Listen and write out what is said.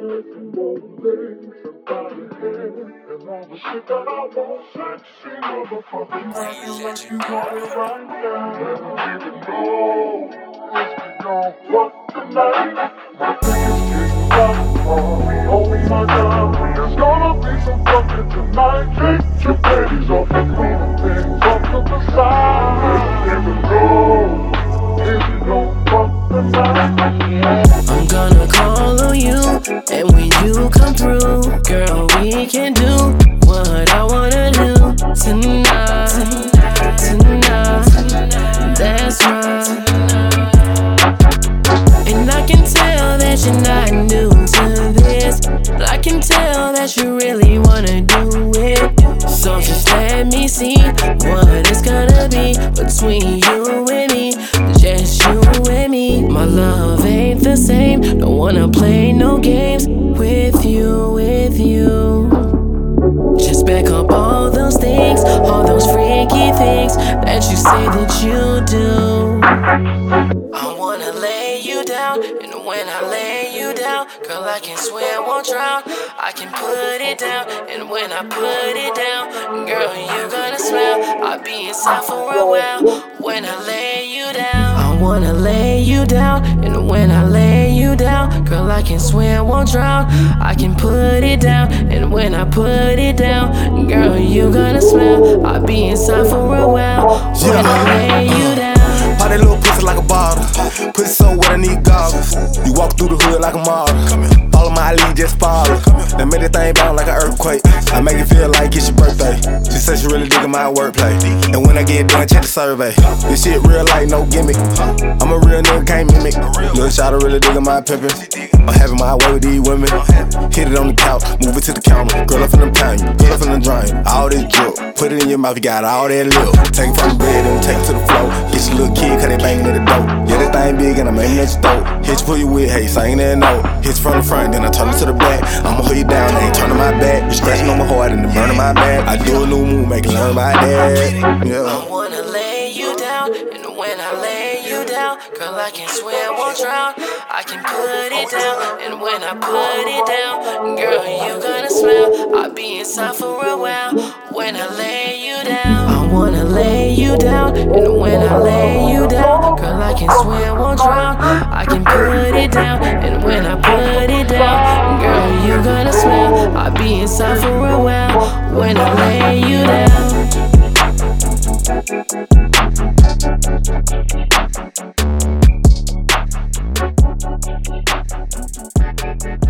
more things about your head and all the shit that I want. Sexy motherfucking man, like you want it right now. Never even know it's beyond what tonight. My tickets getting out for me. Oh my God, there's gonna be some fucking tonight. Take your panties off and throw the things off to the side. Never even know if you don't fuck tonight. I'm gonna call on you, and when you come through, girl, we can do what I wanna do tonight, that's right. And I can tell that you're not new to this, but I can tell that you really wanna do it. So just let me see what it's gonna be between you and me, just you and me. My love ain't the same, don't wanna play no games with you, Just back up all those things, all those freaky things that you say that you do. I wanna lay you down, and when I lay you down, girl, I can swear I won't drown. I can put it down, and when I put it down, girl, you gonna smile. I'll be inside for a while when I lay you down. I wanna lay you down, and when I lay you down, girl, I can swear I won't drown. I can put it down, and when I put it down, girl, you gonna smile. I'll be inside for a while when I lay you down. Pop that little pussy like a bottle. Pussy so wet I need goggles. You walk through the hood like a model. Follow my lead, just follow. Then make that thing bounce like an earthquake. I make it feel like it's your birthday. She said she really digging my wordplay. And when I get done, check the survey. This shit real like no gimmick. I'm a real nigga, can't mimic. Little shot really digging my pimpin'. I'm having my way with these women. Hit it on the couch, move it to the counter. Girl, I'm finna pound you, girl, I'm finna drain. All this drip, put it in your mouth, you got all that lip. Take it from the bed and take it to the floor. Get your little kid, cause they banging at the door. Yeah, that thing big and I'm aiming at your throat. Hit you for your wig, hey, sing that note. Hit you from the front, then I turn it to the back. I'ma hold you down, I ain't turning my back. You scratching on my heart and the burning my back. I do a new move, make it learn my dad. Yeah. I wanna lay you down, and when I lay you down, girl, I can swear I won't drown. I can put it down, and when I put it down, girl, you gonna smile. I'll be inside for a while when I lay you down. I wanna lay you down, and when I lay you down, girl, I can swear I won't drown. I can put it down, and when I put it down, girl, you gonna smile. I'll be inside for a while when I lay you down.